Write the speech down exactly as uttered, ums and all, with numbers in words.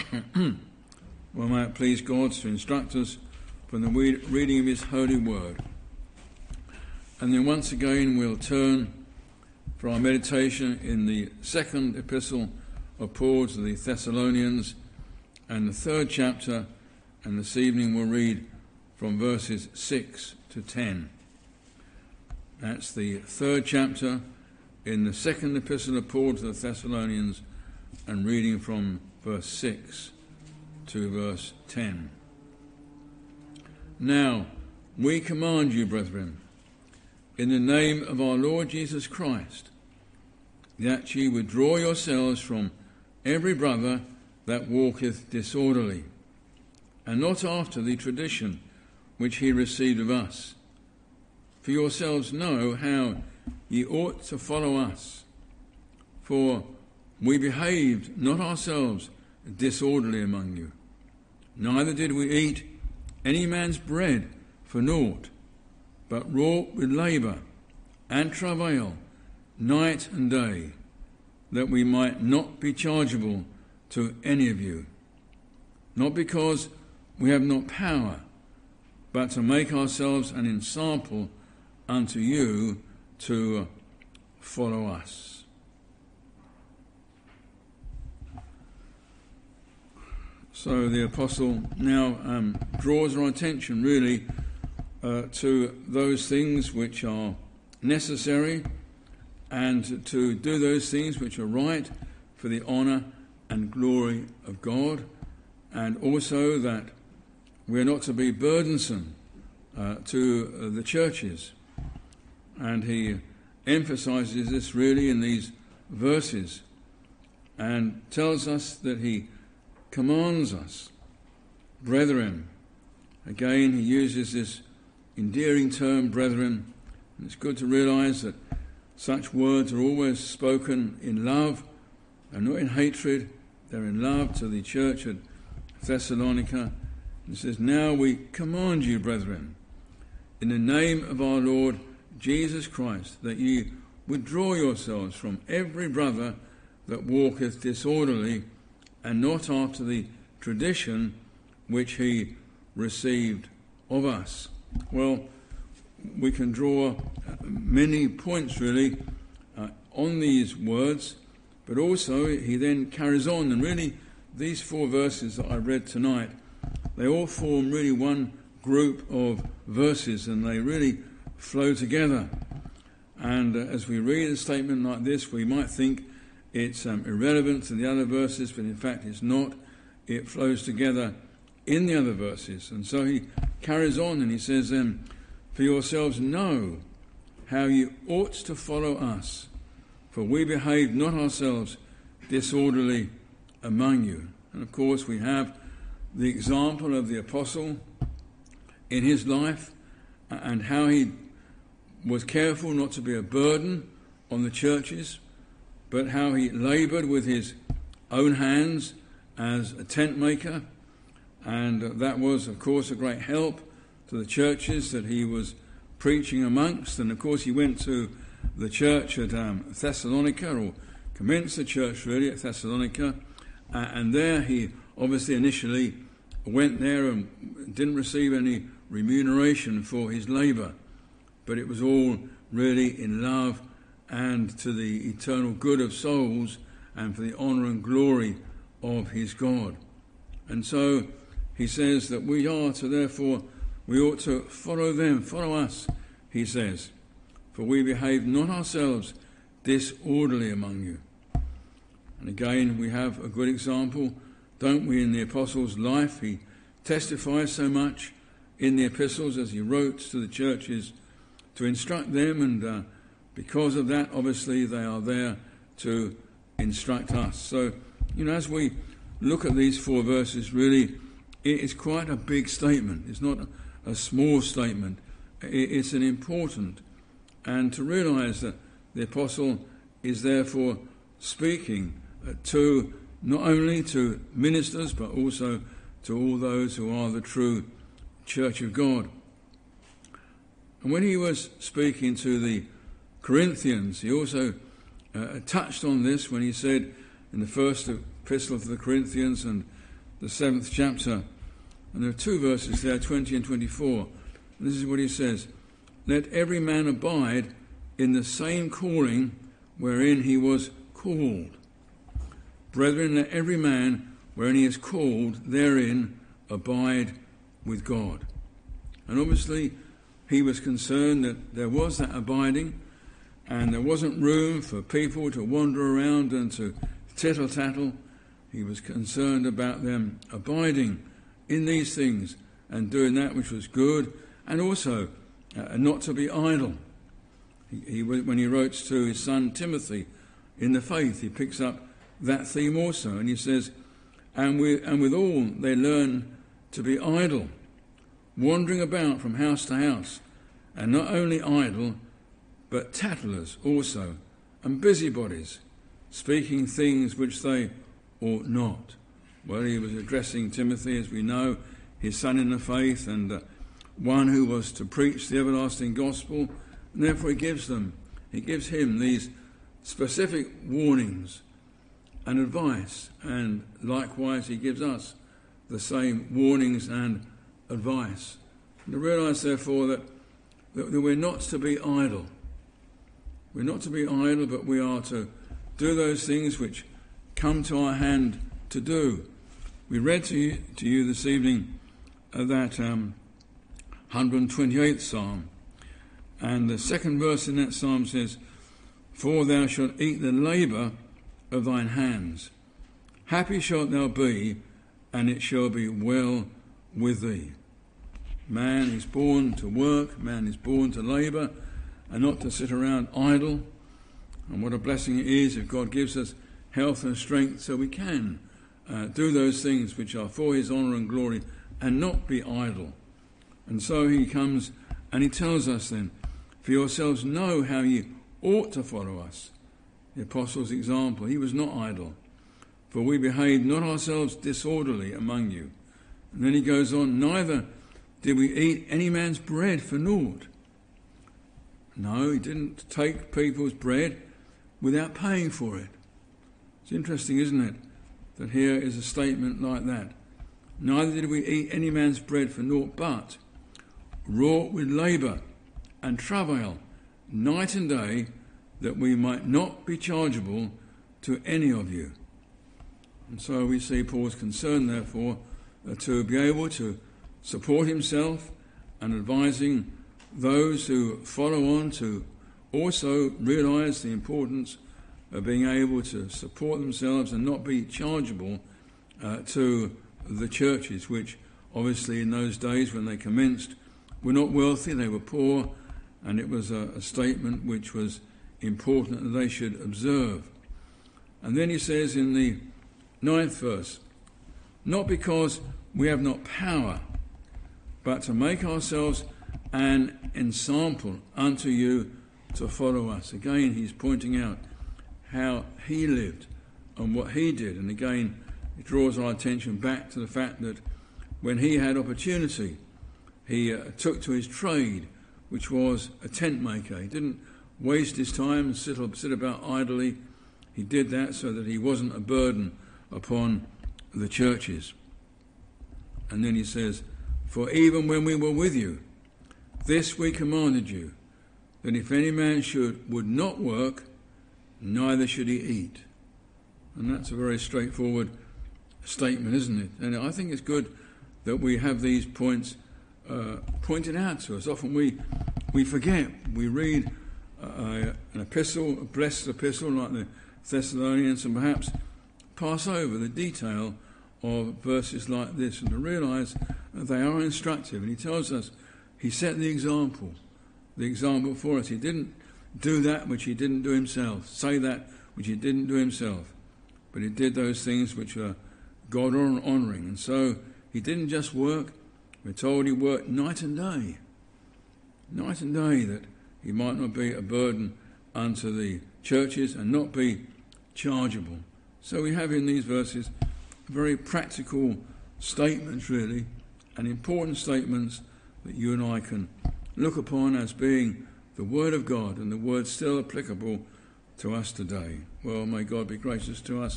Well, may it please God to instruct us from the reading of his holy word. And then once again we'll turn for our meditation in the second epistle of Paul to the Thessalonians and the third chapter, and this evening we'll read from verses six to ten. That's the third chapter in the second epistle of Paul to the Thessalonians, and reading from verse six to verse ten. Now, we command you, brethren, in the name of our Lord Jesus Christ, that ye withdraw yourselves from every brother that walketh disorderly, and not after the tradition which he received of us. For yourselves know how ye ought to follow us. For we behaved not ourselves disorderly among you, neither did we eat any man's bread for naught, but wrought with labour and travail night and day, that we might not be chargeable to any of you, not because we have not power, but to make ourselves an ensample unto you to follow us. So the apostle now um, draws our attention really uh, to those things which are necessary, and to do those things which are right for the honour and glory of God, and also that we are not to be burdensome uh, to uh, the churches. And he emphasises this really in these verses, and tells us that he commands us, brethren. Again, he uses this endearing term, brethren, and it's good to realise that such words are always spoken in love and not in hatred. They're in love to the church at Thessalonica. He says, now we command you, brethren, in the name of our Lord Jesus Christ, that ye withdraw yourselves from every brother that walketh disorderly, and not after the tradition which he received of us. Well, we can draw many points really uh, on these words, but also he then carries on, and really these four verses that I read tonight, they all form really one group of verses, and they really flow together. And uh, as we read a statement like this, we might think it's um, irrelevant to the other verses, but in fact it's not. It flows together in the other verses. And so he carries on and he says then, for yourselves know how you ought to follow us, for we behaved not ourselves disorderly among you. And of course we have the example of the apostle in his life, and how he was careful not to be a burden on the churches, but how he laboured with his own hands as a tent maker. And that was, of course, a great help to the churches that he was preaching amongst. And, of course, he went to the church at um, Thessalonica, or commenced the church, really, at Thessalonica. Uh, and there he obviously initially went there and didn't receive any remuneration for his labour. But it was all really in love and to the eternal good of souls, and for the honour and glory of his God. And so he says that we are to, therefore, we ought to follow them, follow us, he says, for we behave not ourselves disorderly among you. And again, we have a good example, don't we, in the apostle's life. He testifies so much in the epistles as he wrote to the churches to instruct them, and uh, because of that, obviously, they are there to instruct us. So, you know, as we look at these four verses, really, it is quite a big statement. It's not a, a small statement. It, it's an important. And to realise that the apostle is therefore speaking uh, to not only to ministers, but also to all those who are the true church of God. And when he was speaking to the Corinthians, he also uh, touched on this when he said in the first epistle to the Corinthians and the seventh chapter. And there are two verses there, twenty and twenty-four. And this is what he says: "Let every man abide in the same calling wherein he was called. Brethren, let every man wherein he is called therein abide with God." And obviously he was concerned that there was that abiding, and there wasn't room for people to wander around and to tittle-tattle. He was concerned about them abiding in these things and doing that which was good, and also uh, not to be idle. He, he, when he wrote to his son Timothy in the faith, he picks up that theme also, and he says, and with, and with all they learn to be idle, wandering about from house to house, and not only idle, but tattlers also, and busybodies, speaking things which they ought not. Well, he was addressing Timothy, as we know, his son in the faith, and uh, one who was to preach the everlasting gospel, and therefore he gives them, he gives him these specific warnings and advice, and likewise he gives us the same warnings and advice. And to realise, therefore, that, that, that we're not to be idle. We're not to be idle, but we are to do those things which come to our hand to do. We read to you, to you this evening uh, that um, one hundred twenty-eighth Psalm, and the second verse in that psalm says, "For thou shalt eat the labour of thine hands. Happy shalt thou be, and it shall be well with thee." Man is born to work, man is born to labour, and not to sit around idle. And what a blessing it is if God gives us health and strength so we can uh, do those things which are for his honour and glory and not be idle. And so he comes and he tells us then, "For yourselves know how ye ought to follow us." The apostle's example, he was not idle. "For we behaved not ourselves disorderly among you." And then he goes on, "Neither did we eat any man's bread for naught." No, he didn't take people's bread without paying for it. It's interesting, isn't it, that here is a statement like that. "Neither did we eat any man's bread for naught, but wrought with labour and travail night and day, that we might not be chargeable to any of you." And so we see Paul's concern, therefore, uh, to be able to support himself and advising those who follow on to also realise the importance of being able to support themselves and not be chargeable uh, to the churches, which obviously in those days when they commenced were not wealthy, they were poor, and it was a, a statement which was important that they should observe. And then he says in the ninth verse, "Not because we have not power, but to make ourselves an ensample unto you to follow us." Again, he's pointing out how he lived and what he did. And again, it draws our attention back to the fact that when he had opportunity, he uh, took to his trade, which was a tent maker. He didn't waste his time and sit, sit about idly. He did that so that he wasn't a burden upon the churches. And then he says, "For even when we were with you, this we commanded you, that if any man should would not work, neither should he eat." And that's a very straightforward statement, isn't it? And I think it's good that we have these points uh, pointed out to us. Often we we forget. We read uh, an epistle, a blessed epistle like the Thessalonians, and perhaps pass over the detail of verses like this, and to realise that they are instructive. And he tells us he set the example, the example for us. He didn't do that which he didn't do himself, say that which he didn't do himself, but he did those things which are God honouring. And so he didn't just work. We're told he worked night and day, night and day, that he might not be a burden unto the churches and not be chargeable. So we have in these verses very practical statements, really, and important statements that you and I can look upon as being the Word of God, and the Word still applicable to us today. Well, may God be gracious to us